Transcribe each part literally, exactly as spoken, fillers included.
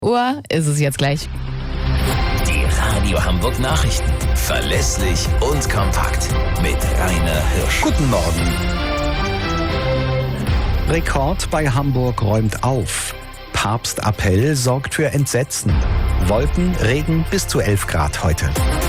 Uhr ist es jetzt gleich. Die Radio Hamburg Nachrichten. Verlässlich und kompakt. Mit Rainer Hirsch. Guten Morgen. Rekord bei Hamburg räumt auf. Papstappell sorgt für Entsetzen. Wolken, Regen bis zu elf Grad heute.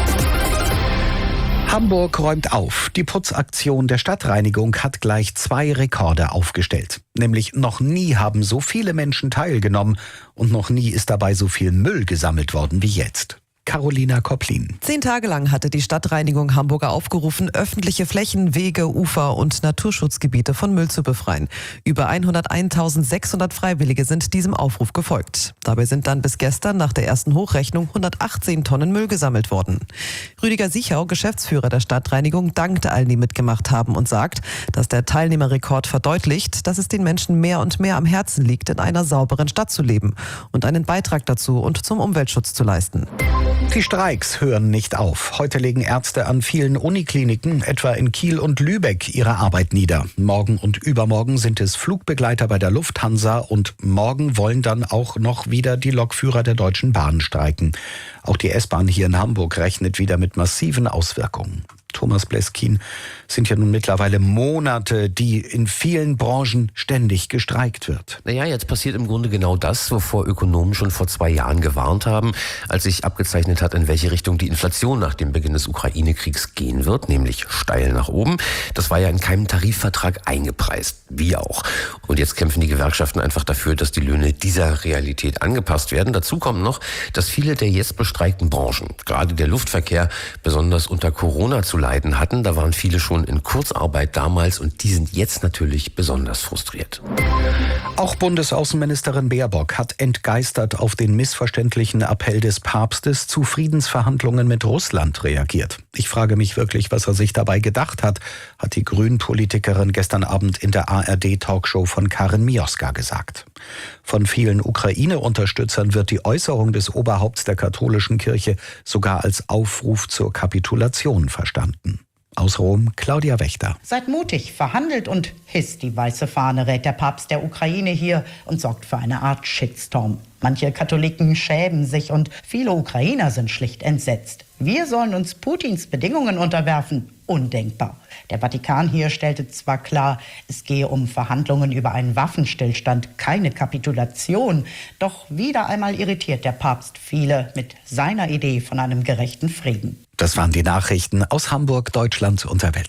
Hamburg räumt auf. Die Putzaktion der Stadtreinigung hat gleich zwei Rekorde aufgestellt. Nämlich noch nie haben so viele Menschen teilgenommen und noch nie ist dabei so viel Müll gesammelt worden wie jetzt. Carolina Kopplin. Zehn Tage lang hatte die Stadtreinigung Hamburger aufgerufen, öffentliche Flächen, Wege, Ufer und Naturschutzgebiete von Müll zu befreien. Über hunderteintausendsechshundert Freiwillige sind diesem Aufruf gefolgt. Dabei sind dann bis gestern nach der ersten Hochrechnung hundertachtzehn Tonnen Müll gesammelt worden. Rüdiger Sichau, Geschäftsführer der Stadtreinigung, dankte allen, die mitgemacht haben und sagt, dass der Teilnehmerrekord verdeutlicht, dass es den Menschen mehr und mehr am Herzen liegt, in einer sauberen Stadt zu leben und einen Beitrag dazu und zum Umweltschutz zu leisten. Die Streiks hören nicht auf. Heute legen Ärzte an vielen Unikliniken, etwa in Kiel und Lübeck, ihre Arbeit nieder. Morgen und übermorgen sind es Flugbegleiter bei der Lufthansa und morgen wollen dann auch noch wieder die Lokführer der Deutschen Bahn streiken. Auch die S-Bahn hier in Hamburg rechnet wieder mit massiven Auswirkungen. Thomas Bleskin, sind ja nun mittlerweile Monate, die in vielen Branchen ständig gestreikt wird. Naja, jetzt passiert im Grunde genau das, wovor Ökonomen schon vor zwei Jahren gewarnt haben, als sich abgezeichnet hat, in welche Richtung die Inflation nach dem Beginn des Ukraine-Kriegs gehen wird, nämlich steil nach oben. Das war ja in keinem Tarifvertrag eingepreist, wie auch. Und jetzt kämpfen die Gewerkschaften einfach dafür, dass die Löhne dieser Realität angepasst werden. Dazu kommt noch, dass viele der jetzt bestreikten Branchen, gerade der Luftverkehr, besonders unter Corona zu leiden hatten. Da waren viele schon in Kurzarbeit damals und die sind jetzt natürlich besonders frustriert. Auch Bundesaußenministerin Baerbock hat entgeistert auf den missverständlichen Appell des Papstes zu Friedensverhandlungen mit Russland reagiert. Ich frage mich wirklich, was er sich dabei gedacht hat, hat die Grünen-Politikerin gestern Abend in der A R D-Talkshow von Karin Mioska gesagt. Von vielen Ukraine-Unterstützern wird die Äußerung des Oberhaupts der katholischen Kirche sogar als Aufruf zur Kapitulation verstanden. Aus Rom, Claudia Wächter. Seid mutig, verhandelt und hisst die weiße Fahne, rät der Papst der Ukraine hier und sorgt für eine Art Shitstorm. Manche Katholiken schämen sich und viele Ukrainer sind schlicht entsetzt. Wir sollen uns Putins Bedingungen unterwerfen? Undenkbar. Der Vatikan hier stellte zwar klar, es gehe um Verhandlungen über einen Waffenstillstand, keine Kapitulation. Doch wieder einmal irritiert der Papst viele mit seiner Idee von einem gerechten Frieden. Das waren die Nachrichten aus Hamburg, Deutschland und der Welt.